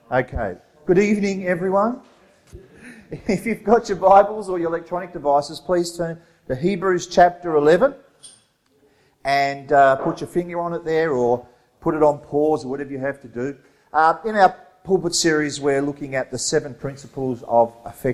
Okay. Good evening, everyone. If you've got your Bibles or your electronic devices, please turn to Hebrews chapter 11 and put your finger on it there or put it on pause or whatever you have to do. In our pulpit series, we're looking at the 7 principles of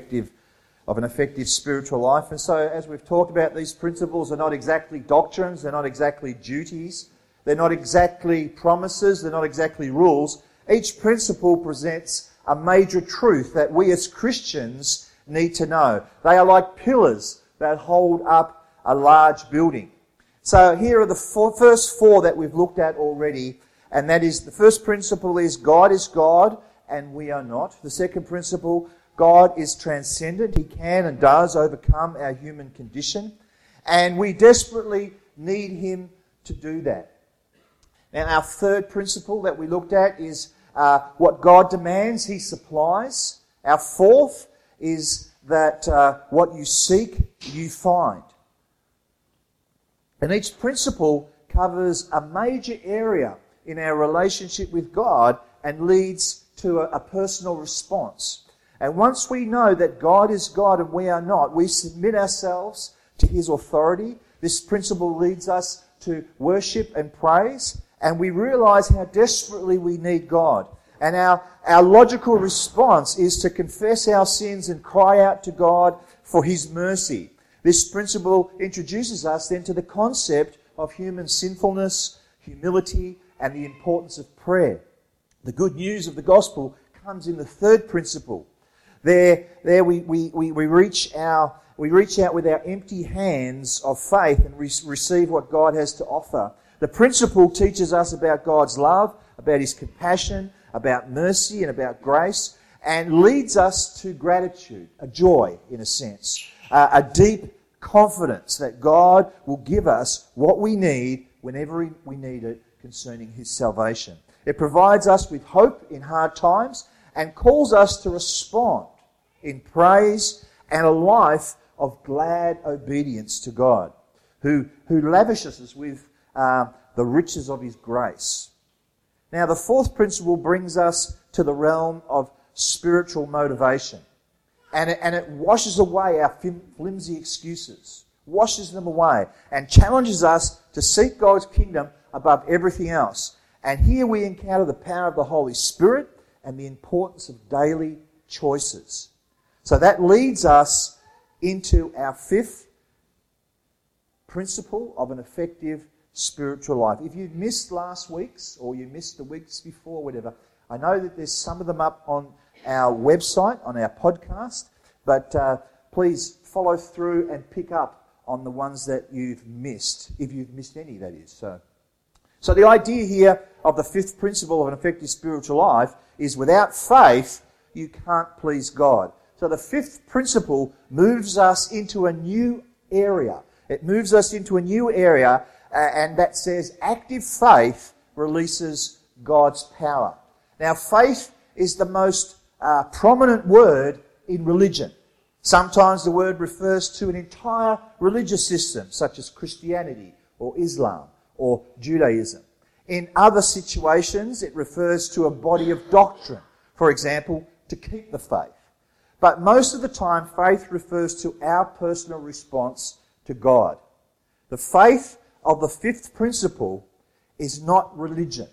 an effective spiritual life. And so, as we've talked about, these principles are not exactly doctrines, they're not exactly duties, they're not exactly promises, they're not exactly rules. Each principle presents a major truth that we as Christians need to know. They are like pillars that hold up a large building. So here are the first 4 that we've looked at already, and that is, the first principle is God and we are not. The second principle, God is transcendent. He can and does overcome our human condition, and we desperately need Him to do that. Now, our third principle that we looked at is what God demands, He supplies. Our fourth is that what you seek, you find. And each principle covers a major area in our relationship with God and leads to a personal response. And once we know that God is God and we are not, we submit ourselves to His authority. This principle leads us to worship and praise, and we realize how desperately we need God. And our logical response is to confess our sins and cry out to God for His mercy. This principle introduces us then to the concept of human sinfulness, humility, and the importance of prayer. The good news of the gospel comes in the third principle. There we reach out with our empty hands of faith and receive what God has to offer. The principle teaches us about God's love, about His compassion, about mercy and about grace, and leads us to gratitude, a joy in a sense, a deep confidence that God will give us what we need whenever we need it concerning His salvation. It provides us with hope in hard times and calls us to respond in praise and a life of glad obedience to God, who lavishes us with the riches of His grace. Now, the fourth principle brings us to the realm of spiritual motivation. And it washes away our flimsy excuses, washes them away, and challenges us to seek God's kingdom above everything else. And here we encounter the power of the Holy Spirit and the importance of daily choices. So that leads us into our fifth principle of an effective spiritual life. If you missed last week's or you missed the weeks before, whatever, I know that there's some of them up on our website, on our podcast, but please follow through and pick up on the ones that you've missed, if you've missed any, that is. So the idea here of the fifth principle of an effective spiritual life is without faith, you can't please God. So the fifth principle moves us into a new area. It moves us into a new area, and that says active faith releases God's power. Now, faith is the most prominent word in religion. Sometimes the word refers to an entire religious system, such as Christianity or Islam or Judaism. In other situations, it refers to a body of doctrine, for example, to keep the faith. But most of the time, faith refers to our personal response to God. The faith of the fifth principle is not religion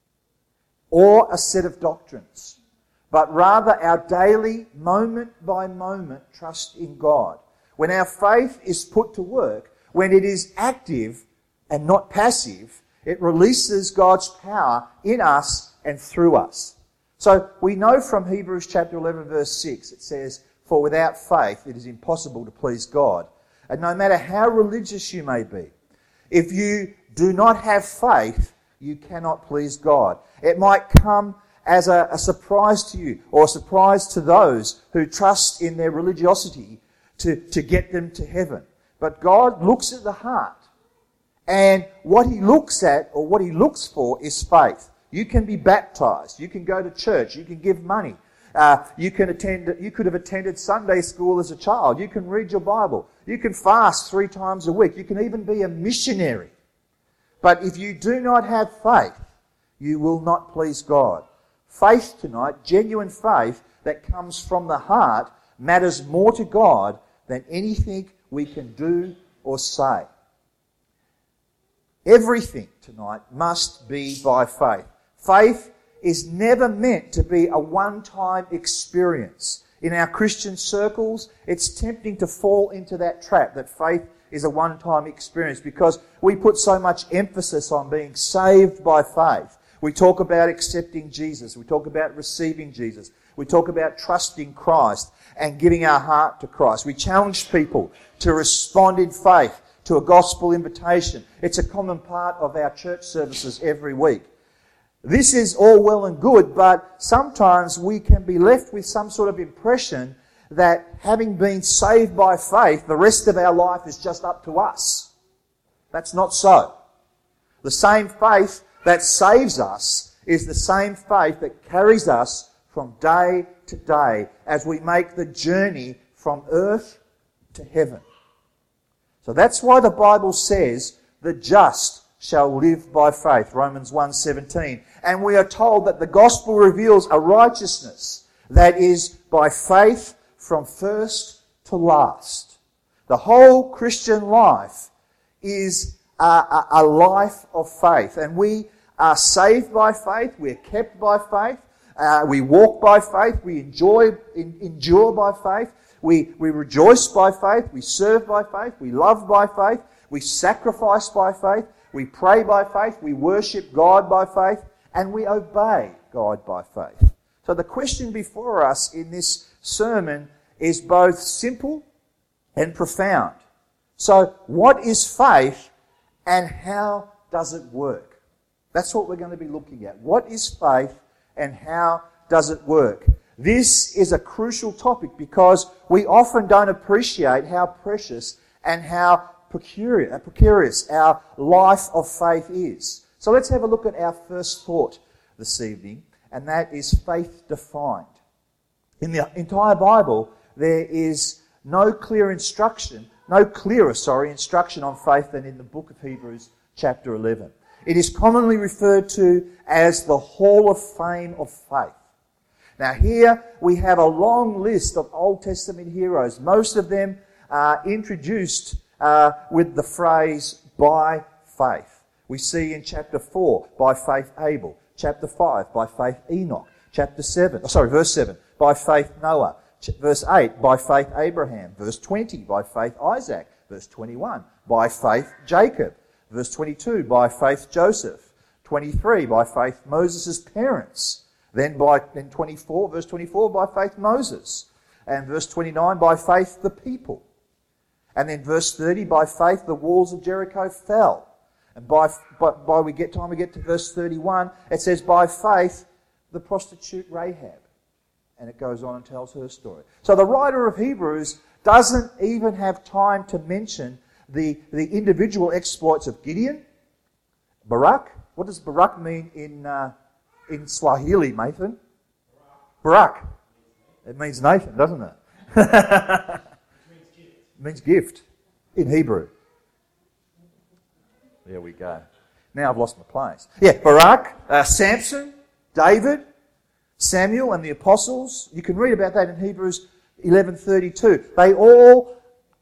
or a set of doctrines, but rather our daily, moment-by-moment trust in God. When our faith is put to work, when it is active and not passive, it releases God's power in us and through us. So we know from Hebrews chapter 11 verse 6, it says, "For without faith it is impossible to please God." And no matter how religious you may be, if you do not have faith, you cannot please God. It might come as a surprise to you, or a surprise to those who trust in their religiosity to get them to heaven. But God looks at the heart. And what He looks at, or what He looks for, is faith. You can be baptized. You can go to church. You can give money. You could have attended Sunday school as a child. You can read your Bible. You can fast 3 times a week. You can even be a missionary. But if you do not have faith, you will not please God. faith tonight, genuine faith that comes from the heart, matters more to God than anything we can do or say. Everything tonight must be by faith. Faith is never meant to be a one-time experience. In our Christian circles, it's tempting to fall into that trap that faith is a one-time experience because we put so much emphasis on being saved by faith. We talk about accepting Jesus. We talk about receiving Jesus. We talk about trusting Christ and giving our heart to Christ. We challenge people to respond in faith to a gospel invitation. It's a common part of our church services every week. This is all well and good, but sometimes we can be left with some sort of impression that having been saved by faith, the rest of our life is just up to us. That's not so. The same faith that saves us is the same faith that carries us from day to day as we make the journey from earth to heaven. So that's why the Bible says the just shall live by faith, Romans 1:17. And we are told that the gospel reveals a righteousness that is by faith from first to last. The whole Christian life is a life of faith. And we are saved by faith, we are kept by faith, we walk by faith, we endure by faith, we rejoice by faith, we serve by faith, we love by faith, we sacrifice by faith, we pray by faith, we worship God by faith, and we obey God by faith. So the question before us in this sermon is both simple and profound. So what is faith and how does it work? That's what we're going to be looking at. What is faith and how does it work? This is a crucial topic because we often don't appreciate how precious and how precarious our life of faith is. So let's have a look at our first thought this evening, and that is faith defined. In the entire Bible, there is no clearer instruction on faith than in the book of Hebrews chapter 11. It is commonly referred to as the Hall of Fame of Faith. Now here we have a long list of Old Testament heroes. Most of them are introduced with the phrase, by faith. We see in chapter 4, by faith Abel. Chapter 5, by faith Enoch. Verse 7, by faith Noah. Verse 8, by faith Abraham. Verse 20, by faith Isaac. Verse 21, by faith Jacob. Verse 22, by faith Joseph. 23, by faith Moses' parents. Then verse 24, by faith Moses. And verse 29, by faith the people. And then verse 30, by faith the walls of Jericho fell. And by we get to verse 31, it says, by faith the prostitute Rahab. And it goes on and tells her story. So the writer of Hebrews doesn't even have time to mention the individual exploits of Gideon, Barak. What does Barak mean in Swahili, Nathan? Barak. It means Nathan, doesn't it? It means gift in Hebrew. There we go. Now I've lost my place. Yeah, Barak, Samson, David, Samuel and the apostles. You can read about that in Hebrews 11:32. They all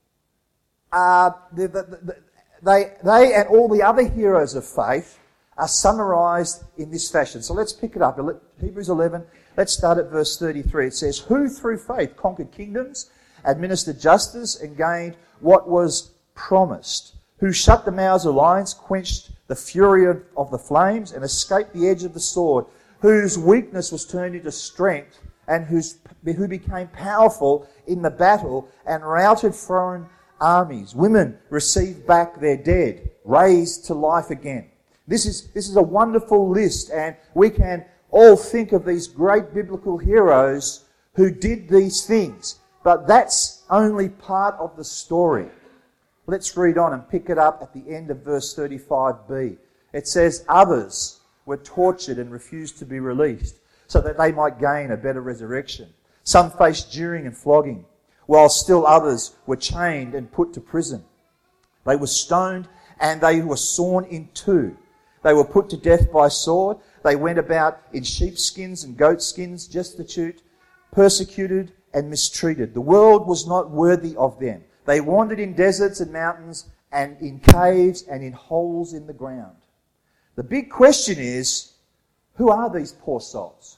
they and all the other heroes of faith are summarized in this fashion. So let's pick it up. Hebrews 11, let's start at verse 33. It says, who through faith conquered kingdoms, administered justice, and gained what was promised, who shut the mouths of lions, quenched the fury of the flames, and escaped the edge of the sword, whose weakness was turned into strength, and who became powerful in the battle and routed foreign armies. Women received back their dead, raised to life again. This is a wonderful list, and we can all think of these great biblical heroes who did these things. But that's only part of the story. Let's read on and pick it up at the end of verse 35b. It says, others were tortured and refused to be released so that they might gain a better resurrection. Some faced jeering and flogging, while still others were chained and put to prison. They were stoned and they were sawn in two. They were put to death by sword. They went about in sheepskins and goatskins, destitute, persecuted and mistreated. The world was not worthy of them. They wandered in deserts and mountains and in caves and in holes in the ground. The big question is, who are these poor souls?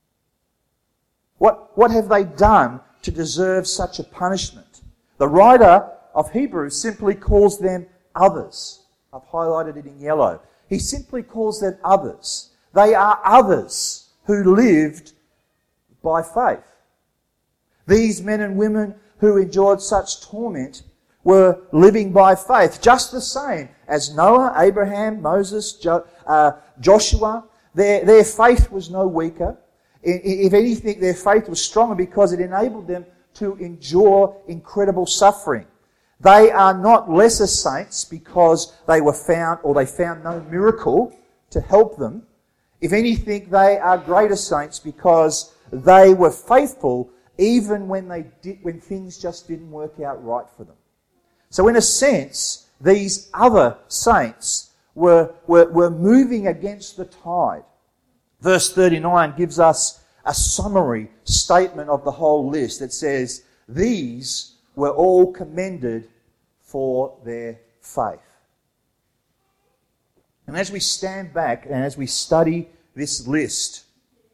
What have they done to deserve such a punishment? The writer of Hebrews simply calls them others. I've highlighted it in yellow. He simply calls them others. They are others who lived by faith. These men and women who endured such torment were living by faith, just the same as Noah, Abraham, Moses, Joshua. Their faith was no weaker. If anything, their faith was stronger because it enabled them to endure incredible suffering. They are not lesser saints because they found no miracle to help them. If anything, they are greater saints because they were faithful even when things just didn't work out right for them. So in a sense, these other saints were moving against the tide. Verse 39 gives us a summary statement of the whole list. It says, these were all commended for their faith. And as we stand back and as we study this list,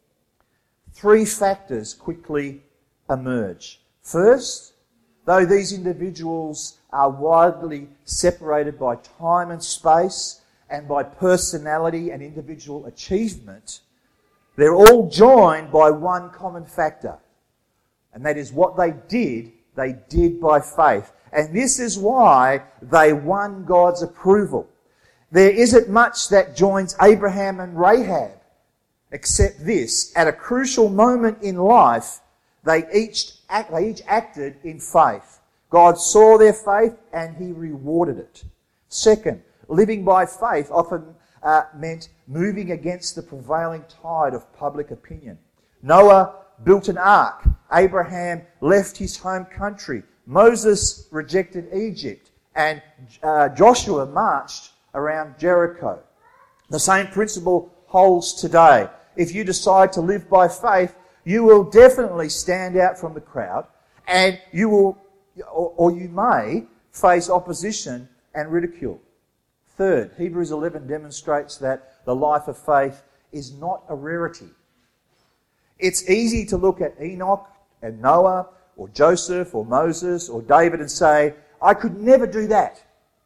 three factors quickly emerge. First, though these individuals are widely separated by time and space and by personality and individual achievement, they're all joined by one common factor. And that is what they did by faith. And this is why they won God's approval. There isn't much that joins Abraham and Rahab, except this: at a crucial moment in life, they each acted in faith. God saw their faith and He rewarded it. Second, living by faith often meant moving against the prevailing tide of public opinion. Noah built an ark. Abraham left his home country. Moses rejected Egypt. And Joshua marched around Jericho. The same principle holds today. If you decide to live by faith, you will definitely stand out from the crowd, and you will, or you may, face opposition and ridicule. Third, Hebrews 11 demonstrates that the life of faith is not a rarity. It's easy to look at Enoch and Noah or Joseph or Moses or David and say, I could never do that.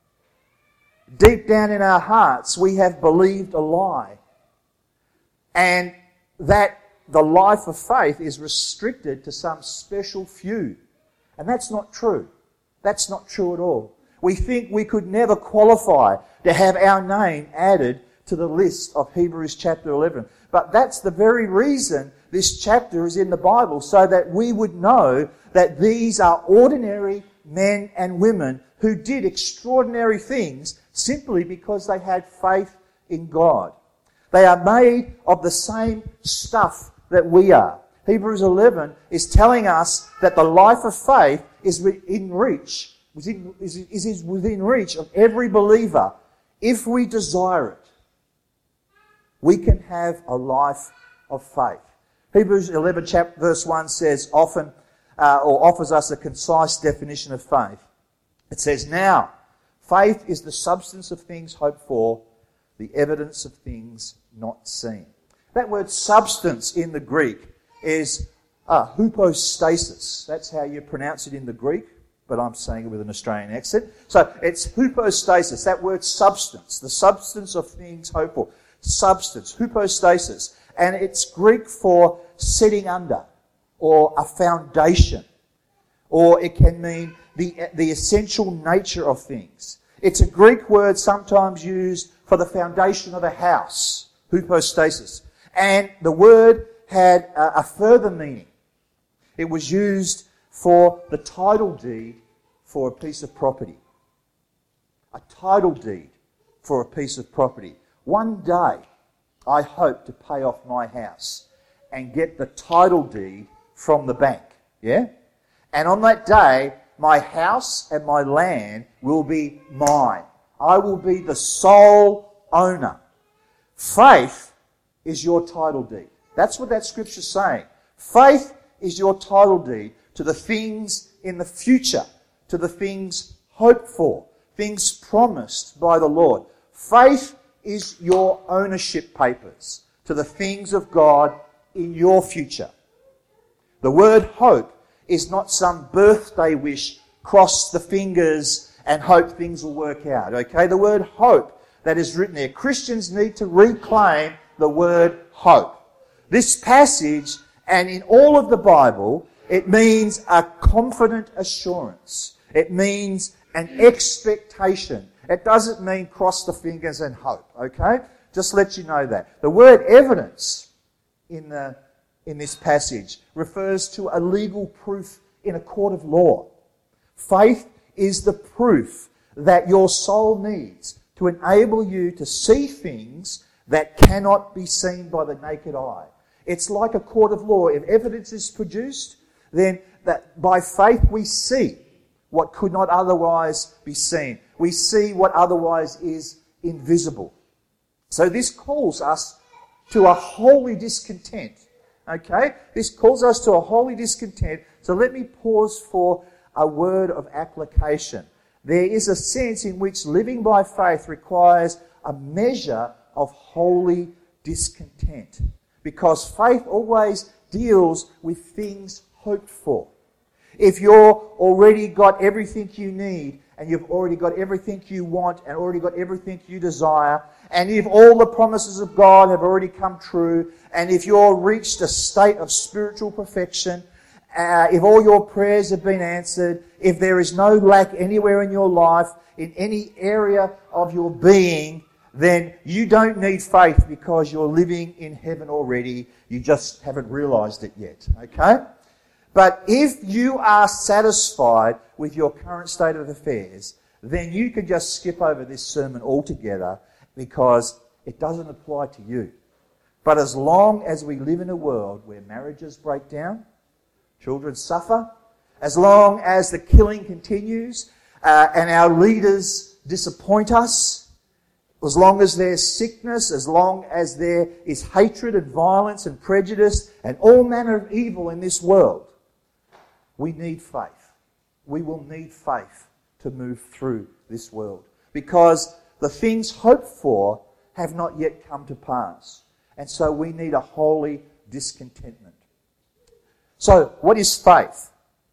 Deep down in our hearts, we have believed a lie. And that the life of faith is restricted to some special few. And that's not true. That's not true at all. We think we could never qualify to have our name added to the list of Hebrews chapter 11. But that's the very reason this chapter is in the Bible, so that we would know that these are ordinary men and women who did extraordinary things simply because they had faith in God. They are made of the same stuff that we are. Hebrews 11 is telling us that the life of faith is within reach of every believer if we desire it. We can have a life of faith. Hebrews 11 verse 1 says offers us a concise definition of faith. It says, now, faith is the substance of things hoped for, the evidence of things not seen. That word substance in the Greek is hypostasis. That's how you pronounce it in the Greek, but I'm saying it with an Australian accent. So it's hypostasis, that word substance, the substance of things hoped for. Substance, hypostasis. And it's Greek for setting under, or a foundation. Or it can mean the essential nature of things. It's a Greek word sometimes used for the foundation of a house, hypostasis. And the word had a further meaning. It was used for the title deed for a piece of property. A title deed for a piece of property. One day, I hope to pay off my house and get the title deed from the bank. Yeah? And on that day, my house and my land will be mine. I will be the sole owner. Faith is your title deed. That's what that scripture's saying. Faith is your title deed to the things in the future, to the things hoped for, things promised by the Lord. Faith is your ownership papers to the things of God in your future. The word hope is not some birthday wish, cross the fingers and hope things will work out. Okay? The word hope that is written there. Christians need to reclaim the word hope. This passage, and in all of the Bible, it means a confident assurance. It means an expectation. It doesn't mean cross the fingers and hope, okay? Just let you know that. The word evidence in this passage refers to a legal proof in a court of law. Faith is the proof that your soul needs to enable you to see things that cannot be seen by the naked eye. It's like a court of law. If evidence is produced, then that by faith we see what could not otherwise be seen. We see what otherwise is invisible. So this calls us to a holy discontent. Okay? This calls us to a holy discontent. So let me pause for a word of application. There is a sense in which living by faith requires a measure of holy discontent. Because faith always deals with things hoped for. If you've already got everything you need, and you've already got everything you want, and already got everything you desire, and if all the promises of God have already come true, and if you've reached a state of spiritual perfection, if all your prayers have been answered, if there is no lack anywhere in your life, in any area of your being, then you don't need faith because you're living in heaven already. You just haven't realized it yet, okay? But if you are satisfied with your current state of affairs, then you can just skip over this sermon altogether because it doesn't apply to you. But as long as we live in a world where marriages break down, children suffer, as long as the killing continues and our leaders disappoint us, as long as there's sickness, as long as there is hatred and violence and prejudice and all manner of evil in this world, we need faith. We will need faith to move through this world because the things hoped for have not yet come to pass. And so we need a holy discontentment. So, what is faith?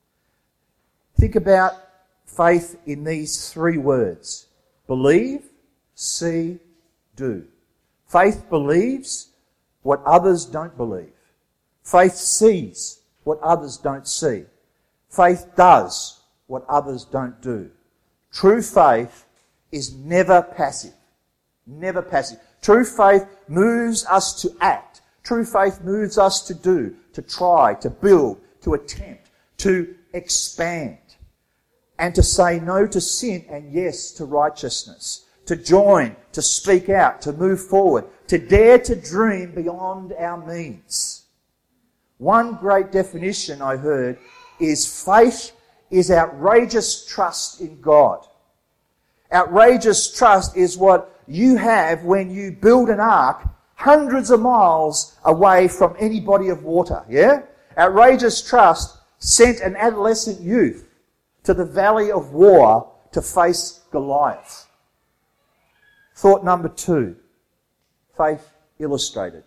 Think about faith in these three words. Believe, see, do. Faith believes what others don't believe. Faith sees what others don't see. Faith does what others don't do. True faith is never passive. Never passive. True faith moves us to act. True faith moves us to do, to try, to build, to attempt, to expand, and to say no to sin and yes to righteousness, to join, to speak out, to move forward, to dare to dream beyond our means. One great definition I heard is faith is outrageous trust in God. Outrageous trust is what you have when you build an ark hundreds of miles away from any body of water, yeah? Outrageous trust sent an adolescent youth to the valley of war to face Goliath. Thought number 2, faith illustrated.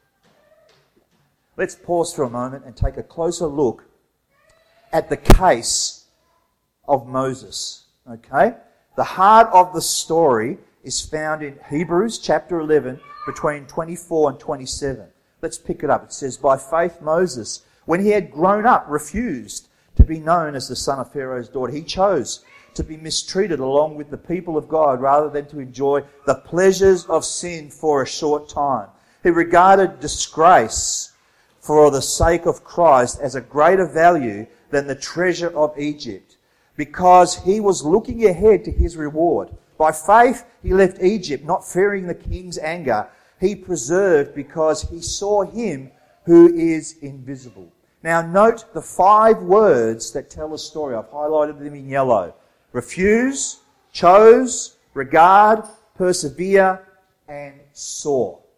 Let's pause for a moment and take a closer look at the case of Moses, okay? The heart of the story is found in Hebrews chapter 11 between 24 and 27. Let's pick it up. It says, by faith Moses, when he had grown up, refused to be known as the son of Pharaoh's daughter. He chose to be mistreated along with the people of God rather than to enjoy the pleasures of sin for a short time. He regarded disgrace for the sake of Christ as a greater value than the treasure of Egypt, because he was looking ahead to his reward. By faith he left Egypt, not fearing the king's anger. He preserved because he saw him who is invisible. Now note the 5 words that tell a story. I've highlighted them in yellow. Refuse, chose, regard, persevere, and saw.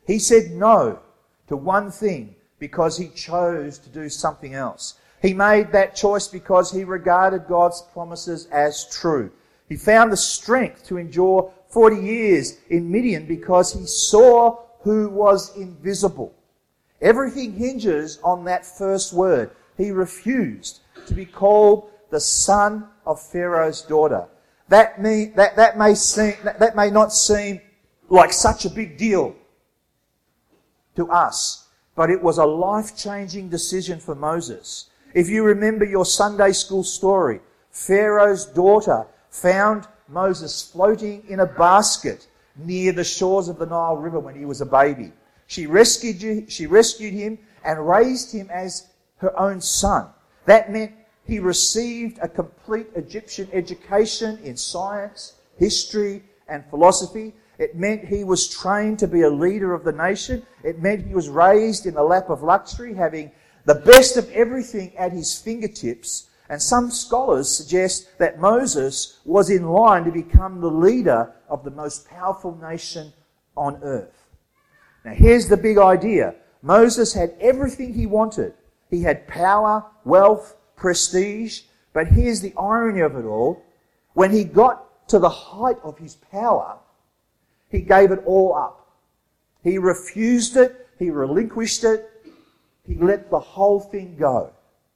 He said no to one thing because he chose to do something else. He made that choice because he regarded God's promises as true. He found the strength to endure 40 years in Midian because he saw who was invisible. Everything hinges on that first word. He refused to be called the son of Pharaoh's daughter. That may not seem like such a big deal to us, but it was a life-changing decision for Moses. If you remember your Sunday school story, Pharaoh's daughter found Moses floating in a basket near the shores of the Nile River when he was a baby. She rescued him and raised him as her own son. That meant he received a complete Egyptian education in science, history, and philosophy. It meant he was trained to be a leader of the nation. It meant he was raised in the lap of luxury, having the best of everything at his fingertips. And some scholars suggest that Moses was in line to become the leader of the most powerful nation on earth. Now here's the big idea. Moses had everything he wanted. He had power, wealth, prestige. But here's the irony of it all. When he got to the height of his power, he gave it all up. He refused it. He relinquished it. He let the whole thing go.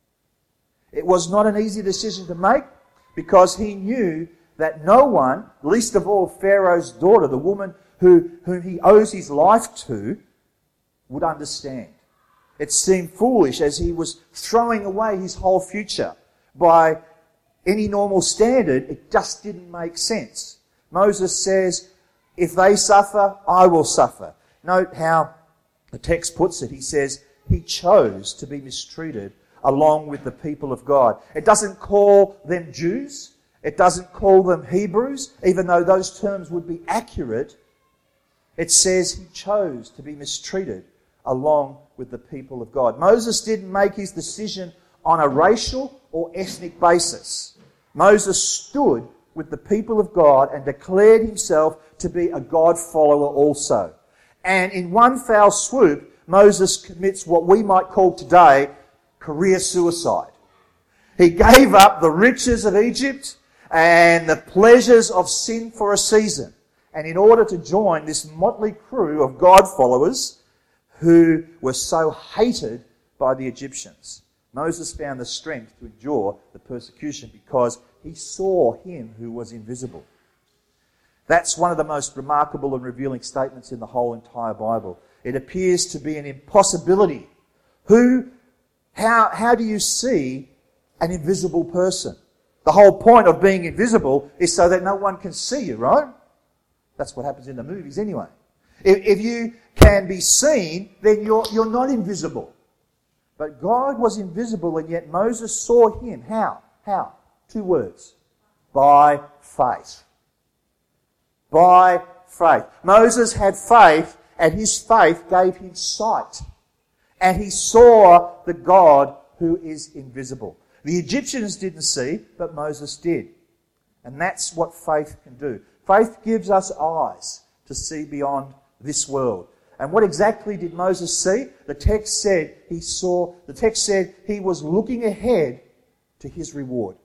It was not an easy decision to make because he knew that no one, least of all Pharaoh's daughter, the woman whom he owes his life to, would understand. It seemed foolish as he was throwing away his whole future. By any normal standard, it just didn't make sense. Moses says, if they suffer, I will suffer. Note how the text puts it. He says, he chose to be mistreated along with the people of God. It doesn't call them Jews. It doesn't call them Hebrews, even though those terms would be accurate. It says he chose to be mistreated along with the people of God. Moses didn't make his decision on a racial or ethnic basis. Moses stood with the people of God and declared himself to be a God follower also. And in one foul swoop, Moses commits what we might call today career suicide. He gave up the riches of Egypt and the pleasures of sin for a season. And in order to join this motley crew of God followers who were so hated by the Egyptians, Moses found the strength to endure the persecution because he saw him who was invisible. That's one of the most remarkable and revealing statements in the whole entire Bible. It appears to be an impossibility. How do you see an invisible person? The whole point of being invisible is so that no one can see you, right? That's what happens in the movies anyway. If you can be seen, then you're not invisible. But God was invisible, and yet Moses saw him. How? 2 words. By faith. By faith. Moses had faith, and his faith gave him sight. And he saw the God who is invisible. The Egyptians didn't see, but Moses did. And that's what faith can do. Faith gives us eyes to see beyond this world. And what exactly did Moses see? The text said he was looking ahead to his reward.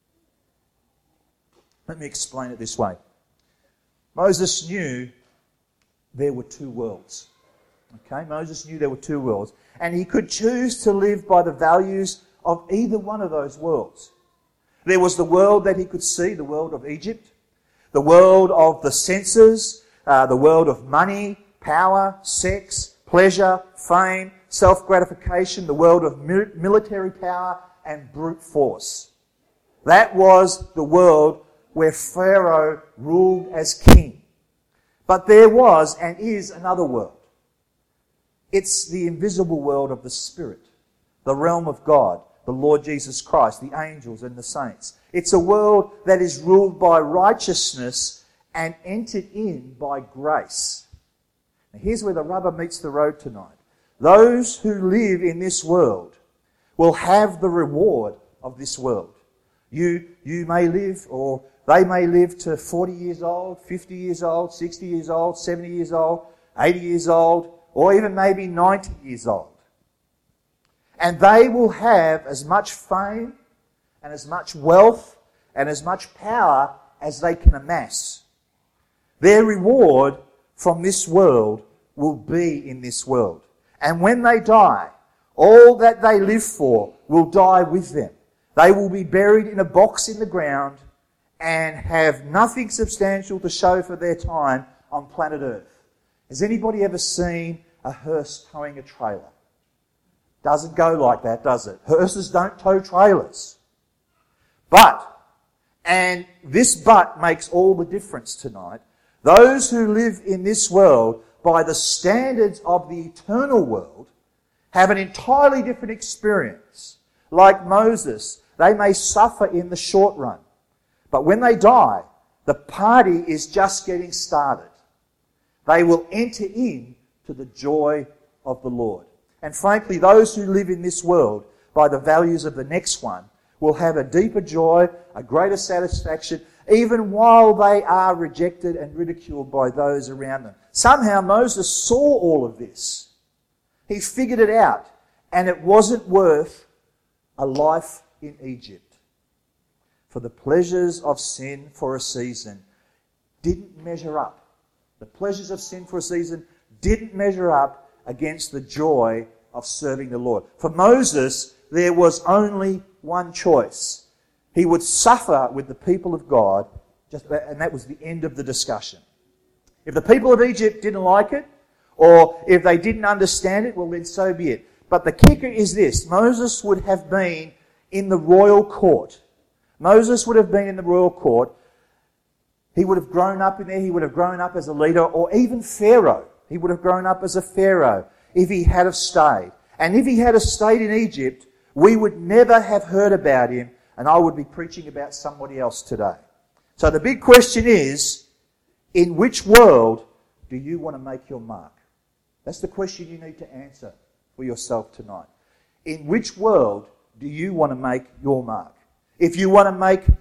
Let me explain it this way. Moses knew there were 2 worlds. Okay, Moses knew there were 2 worlds. And he could choose to live by the values of either one of those worlds. There was the world that he could see, the world of Egypt, the world of the senses, the world of money, power, sex, pleasure, fame, self-gratification, the world of military power and brute force. That was the world where Pharaoh ruled as king. But there was and is another world. It's the invisible world of the Spirit, the realm of God, the Lord Jesus Christ, the angels and the saints. It's a world that is ruled by righteousness and entered in by grace. Now here's where the rubber meets the road tonight. Those who live in this world will have the reward of this world. You may live, or they may live to 40 years old, 50 years old, 60 years old, 70 years old, 80 years old, or even maybe 90 years old. And they will have as much fame and as much wealth and as much power as they can amass. Their reward from this world will be in this world. And when they die, all that they live for will die with them. They will be buried in a box in the ground and have nothing substantial to show for their time on planet Earth. Has anybody ever seen a hearse towing a trailer? Doesn't go like that, does it? Hearses don't tow trailers. But, and this but makes all the difference tonight, those who live in this world by the standards of the eternal world have an entirely different experience. Like Moses, they may suffer in the short run. But when they die, the party is just getting started. They will enter into the joy of the Lord. And frankly, those who live in this world by the values of the next one will have a deeper joy, a greater satisfaction, even while they are rejected and ridiculed by those around them. Somehow Moses saw all of this. He figured it out, and it wasn't worth a life in Egypt. For the pleasures of sin for a season didn't measure up. The pleasures of sin for a season didn't measure up against the joy of serving the Lord. For Moses, there was only one choice. He would suffer with the people of God, and that was the end of the discussion. If the people of Egypt didn't like it, or if they didn't understand it, well then so be it. But the kicker is this: Moses would have been in the royal court. Moses would have been in the royal court. He would have grown up in there. He would have grown up as a leader, or even Pharaoh. He would have grown up as a Pharaoh if he had have stayed. And if he had have stayed in Egypt, we would never have heard about him, and I would be preaching about somebody else today. So the big question is, in which world do you want to make your mark? That's the question you need to answer for yourself tonight. In which world do you want to make your mark? If you want to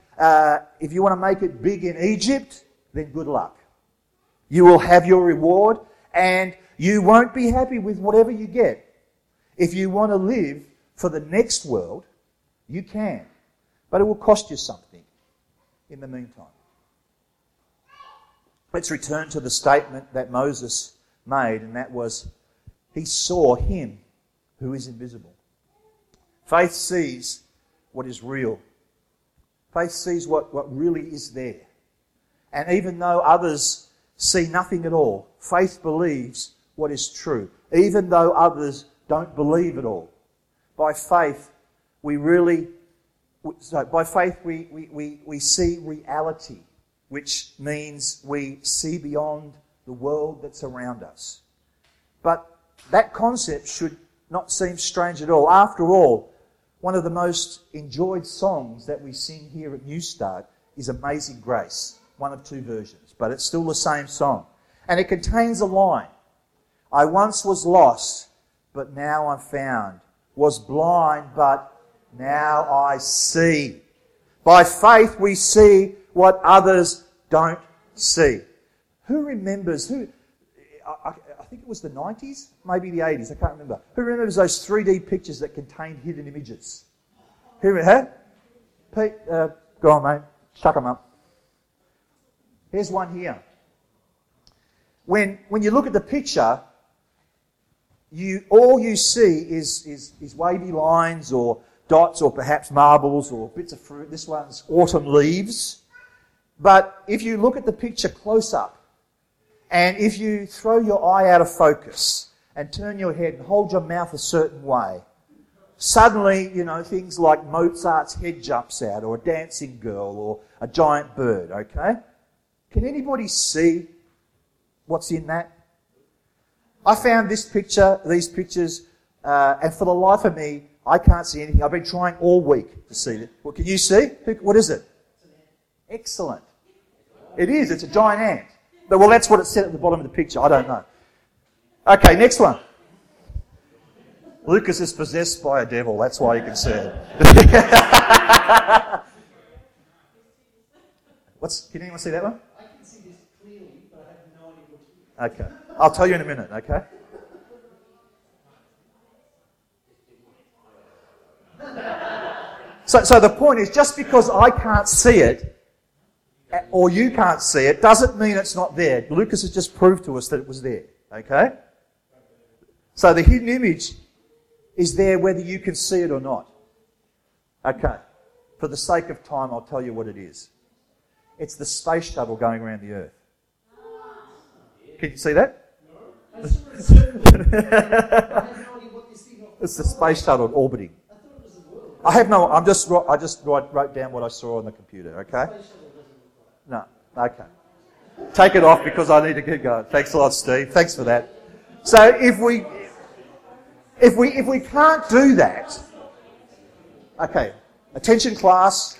make it big in Egypt, then good luck. You will have your reward, and you won't be happy with whatever you get. If you want to live for the next world, you can. But it will cost you something in the meantime. Let's return to the statement that Moses made, and that was, he saw him who is invisible. Faith sees what is real. Faith sees what really is there. And even though others see nothing at all, faith believes what is true, even though others don't believe at all. By faith, we see reality, which means we see beyond the world that's around us. But that concept should not seem strange at all. After all, one of the most enjoyed songs that we sing here at New Start is Amazing Grace, one of two versions, but it's still the same song. And it contains a line, I once was lost, but now I'm found, was blind, but now I see. By faith we see what others don't see. Who remembers, I think it was the 90s, maybe the 80s, I can't remember. Who remembers those 3D pictures that contained hidden images? Who remembers? Pete, go on mate, chuck them up. Here's one here. When you look at the picture, all you see is wavy lines or dots or perhaps marbles or bits of fruit. This one's autumn leaves. But if you look at the picture close up, and if you throw your eye out of focus and turn your head and hold your mouth a certain way, suddenly, things like Mozart's head jumps out, or a dancing girl, or a giant bird, okay? Can anybody see what's in that? I found these pictures, and for the life of me, I can't see anything. I've been trying all week to see it. Well, can you see? What is it? Excellent. It is. It's a giant ant. Well, that's what it said at the bottom of the picture. I don't know. Okay, next one. Lucas is possessed by a devil. That's why you can see it. Can anyone see that one? I can see this clearly, but I have no idea what it is. Okay. I'll tell you in a minute, okay? So the point is, just because I can't see it, or you can't see it, doesn't mean it's not there. Lucas has just proved to us that it was there. Okay? So the hidden image is there whether you can see it or not. Okay. For the sake of time, I'll tell you what it is. It's the space shuttle going around the Earth. Can you see that? No. I saw It's the space shuttle orbiting. I have no. I just wrote down what I saw on the computer. Okay. No. Okay. Take it off because I need to get going. Thanks a lot, Steve. Thanks for that. So if we can't do that, okay. Attention, class.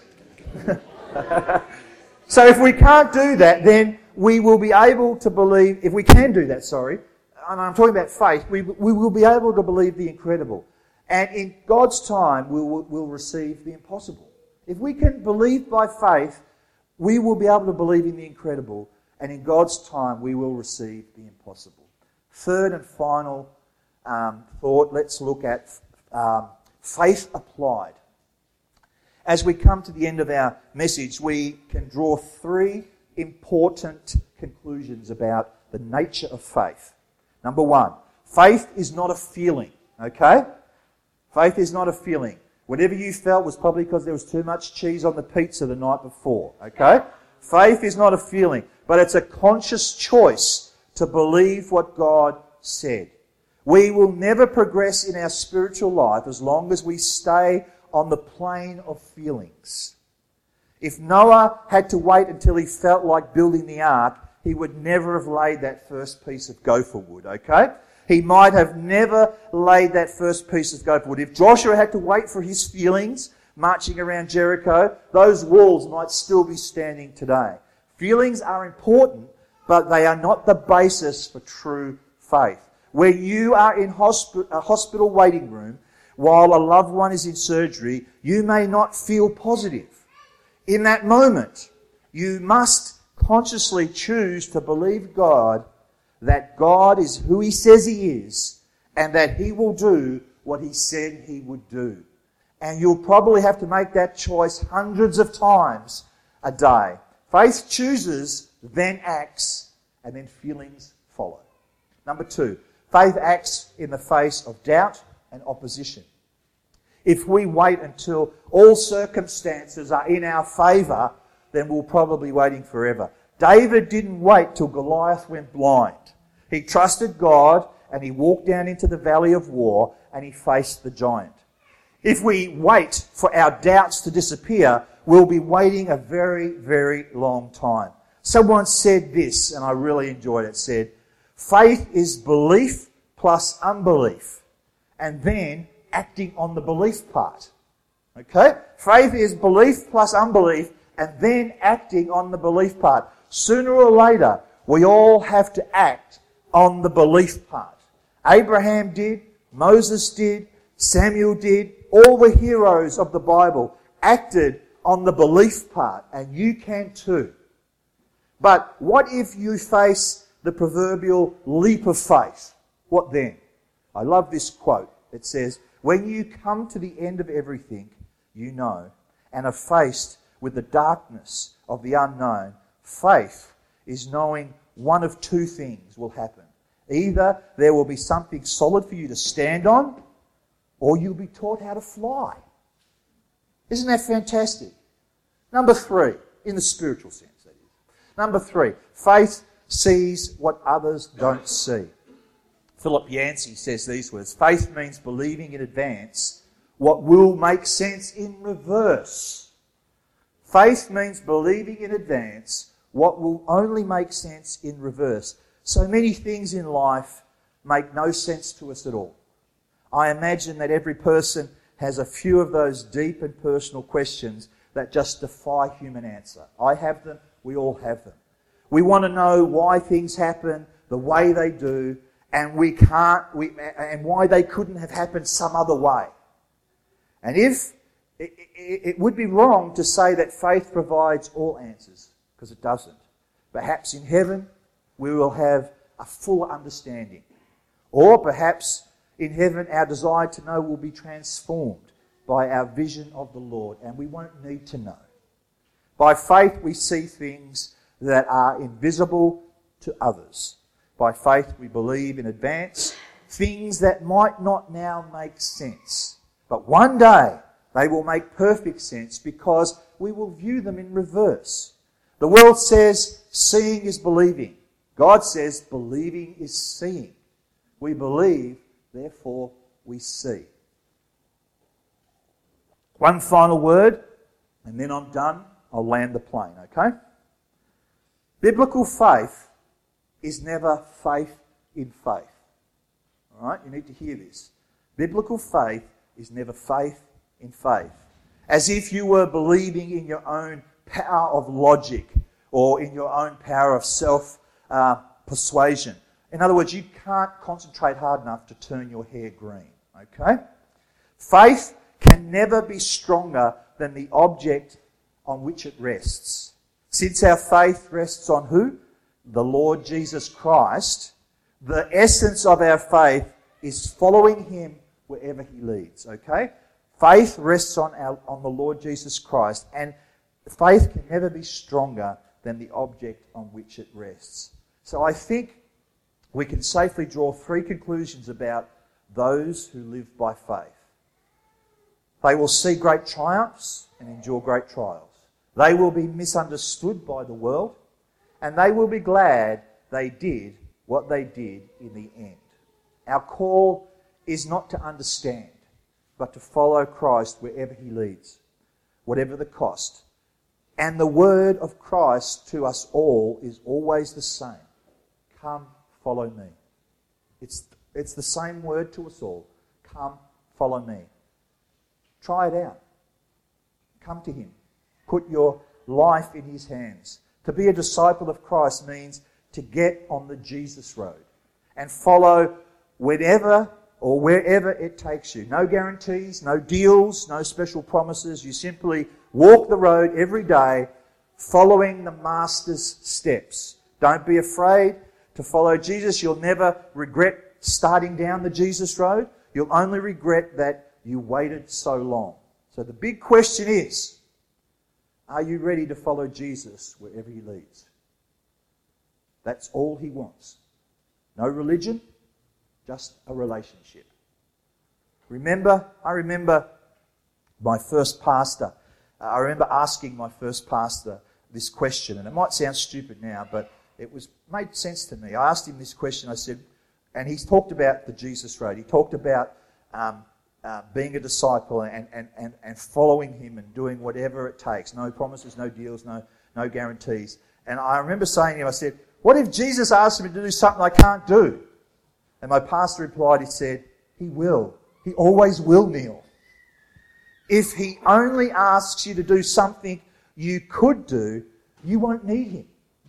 So if we can't do that, then we will be able to believe. If we can do that, and I'm talking about faith, we will be able to believe the incredible. And in God's time, we'll receive the impossible. If we can believe by faith, we will be able to believe in the incredible. And in God's time, we will receive the impossible. Third and final thought, let's look at faith applied. As we come to the end of our message, we can draw three important conclusions about the nature of faith. Number one, faith is not a feeling, okay? Faith is not a feeling. Whatever you felt was probably because there was too much cheese on the pizza the night before, okay? Faith is not a feeling, but it's a conscious choice to believe what God said. We will never progress in our spiritual life as long as we stay on the plane of feelings. If Noah had to wait until he felt like building the ark, he would never have laid that first piece of gopher wood, okay? He might have never laid that first piece of gopher wood. If Joshua had to wait for his feelings marching around Jericho, those walls might still be standing today. Feelings are important, but they are not the basis for true faith. Where you are in a hospital waiting room while a loved one is in surgery, you may not feel positive. In that moment, you must consciously choose to believe God, that God is who He says He is, and that He will do what He said He would do. And you'll probably have to make that choice hundreds of times a day. Faith chooses, then acts, and then feelings follow. Number two, faith acts in the face of doubt and opposition. If we wait until all circumstances are in our favour, then we'll probably be waiting forever. David didn't wait till Goliath went blind. He trusted God and he walked down into the valley of war and he faced the giant. If we wait for our doubts to disappear, we'll be waiting a very, very long time. Someone said this, and I really enjoyed it, said, faith is belief plus unbelief, and then acting on the belief part. Okay? Faith is belief plus unbelief, and then acting on the belief part. Sooner or later, we all have to act on the belief part. Abraham did, Moses did, Samuel did, all the heroes of the Bible acted on the belief part, and you can too. But what if you face the proverbial leap of faith? What then? I love this quote. It says, when you come to the end of everything you know and are faced with the darkness of the unknown, faith is knowing one of two things will happen. Either there will be something solid for you to stand on, or you'll be taught how to fly. Isn't that fantastic? Number three, in the spiritual sense, that is. Number three, faith sees what others don't see. Philip Yancey says these words, faith means believing in advance what will make sense in reverse. Faith means believing in advance what will only make sense in reverse. So many things in life make no sense to us at all. I imagine that every person has a few of those deep and personal questions that just defy human answer. I have them, we all have them. We want to know why things happen the way they do, and and why they couldn't have happened some other way. And if it would be wrong to say that faith provides all answers, because it doesn't. Perhaps in heaven we will have a fuller understanding. Or perhaps in heaven our desire to know will be transformed by our vision of the Lord, and we won't need to know. By faith, we see things that are invisible to others. By faith, we believe in advance things that might not now make sense. But one day, they will make perfect sense because we will view them in reverse. The world says seeing is believing. God says believing is seeing. We believe, therefore we see. One final word, and then I'm done. I'll land the plane, okay? Biblical faith is never faith in faith. All right? You need to hear this. Biblical faith is never faith in faith. As if you were believing in your own power of logic or in your own power of self-persuasion. In other words, you can't concentrate hard enough to turn your hair green. Okay? Faith can never be stronger than the object on which it rests. Since our faith rests on who? The Lord Jesus Christ. The essence of our faith is following Him wherever He leads. Okay? Faith rests on the Lord Jesus Christ, and faith can never be stronger than the object on which it rests. So I think we can safely draw three conclusions about those who live by faith. They will see great triumphs and endure great trials. They will be misunderstood by the world, and they will be glad they did what they did in the end. Our call is not to understand, but to follow Christ wherever He leads, whatever the cost. And the word of Christ to us all is always the same. Come, follow me. It's the same word to us all. Come, follow me. Try it out. Come to Him. Put your life in His hands. To be a disciple of Christ means to get on the Jesus road and follow whenever or wherever it takes you. No guarantees, no deals, no special promises. You simply walk the road every day following the Master's steps. Don't be afraid to follow Jesus. You'll never regret starting down the Jesus road. You'll only regret that you waited so long. So the big question is, are you ready to follow Jesus wherever He leads? That's all He wants. No religion, just a relationship. I remember my first pastor. I remember asking my first pastor this question, and it might sound stupid now, but it made sense to me. I asked him this question. I said, and he's talked about the Jesus road. He talked about being a disciple and following Him and doing whatever it takes. No promises, no deals, no guarantees. And I remember saying to him, I said, what if Jesus asked me to do something I can't do? And my pastor replied, he said, He will. He always will, Neil. If He only asks you to do something you could do, you won't need Him.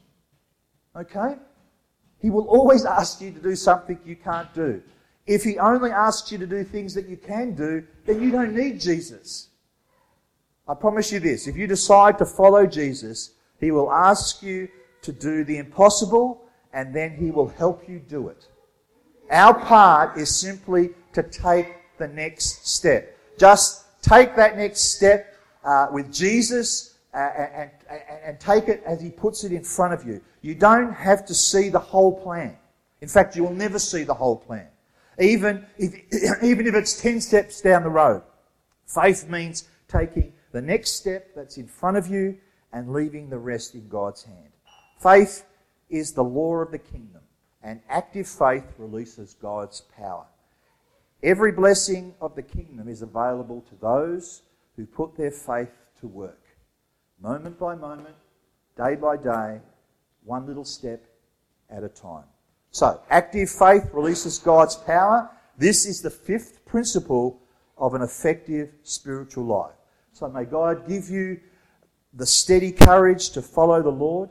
Okay? He will always ask you to do something you can't do. If He only asks you to do things that you can do, then you don't need Jesus. I promise you this, if you decide to follow Jesus, He will ask you to do the impossible, and then He will help you do it. Our part is simply to take the next step. Just take that next step with Jesus and take it as He puts it in front of you. You don't have to see the whole plan. In fact, you will never see the whole plan. Even if it's 10 steps down the road. Faith means taking the next step that's in front of you and leaving the rest in God's hand. Faith is the law of the kingdom, and active faith releases God's power. Every blessing of the kingdom is available to those who put their faith to work. Moment by moment, day by day, one little step at a time. So, active faith releases God's power. This is the fifth principle of an effective spiritual life. So may God give you the steady courage to follow the Lord,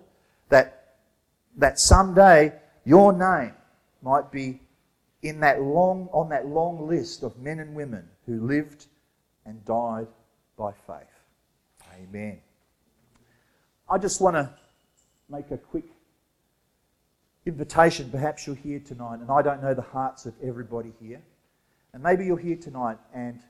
that someday your name might be on that long list of men and women who lived and died by faith. Amen. I just want to make a quick invitation. Perhaps you're here tonight, and I don't know the hearts of everybody here. And maybe you're here tonight and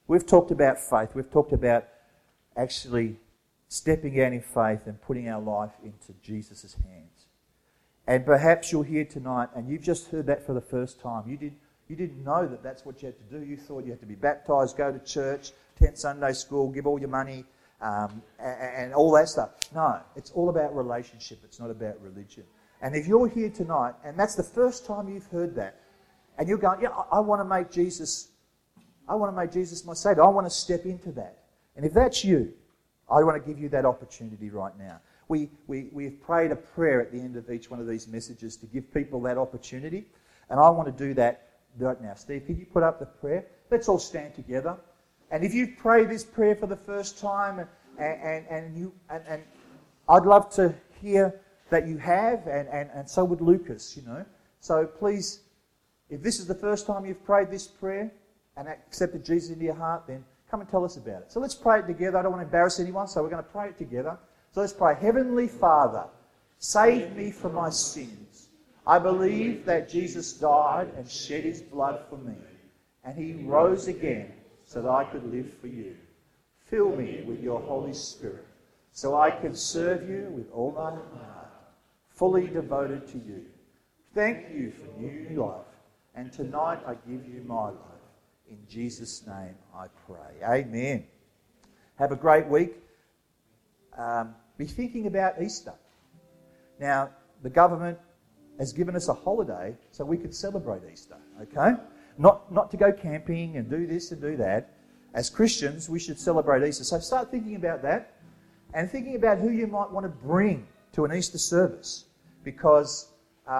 We've talked about faith. We've talked about actually stepping out in faith and putting our life into Jesus' hands. And perhaps you're here tonight and you've just heard that for the first time. You didn't know that that's what you had to do. You thought you had to be baptised, go to church, attend Sunday school, give all your money, and all that stuff. No, it's all about relationship. It's not about religion. And if you're here tonight and that's the first time you've heard that, and you're going, yeah, I want to make Jesus my Saviour. I want to step into that. And if that's you, I want to give you that opportunity right now. We've prayed a prayer at the end of each one of these messages to give people that opportunity. And I want to do that right now. Steve, can you put up the prayer? Let's all stand together. And if you've prayed this prayer for the first time, and I'd love to hear that you have, and so would Lucas, you know. So please, if this is the first time you've prayed this prayer and accepted Jesus into your heart, then come and tell us about it. So let's pray it together. I don't want to embarrass anyone, so we're going to pray it together. So let's pray. Heavenly Father, save me from my sins. I believe that Jesus died and shed his blood for me, and he rose again so that I could live for you. Fill me with your Holy Spirit so I can serve you with all my heart, fully devoted to you. Thank you for new life, and tonight I give you my life. In Jesus' name I pray. Amen. Have a great week. Be thinking about Easter. Now, the government has given us a holiday so we can celebrate Easter, okay? Not to go camping and do this and do that. As Christians, we should celebrate Easter. So start thinking about that and thinking about who you might want to bring to an Easter service, because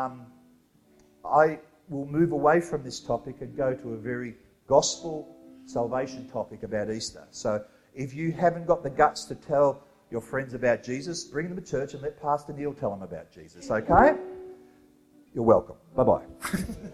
I will move away from this topic and go to a very gospel salvation topic about Easter. So if you haven't got the guts to tell your friends about Jesus, bring them to church and let Pastor Neil tell them about Jesus, okay? You're welcome. Bye-bye.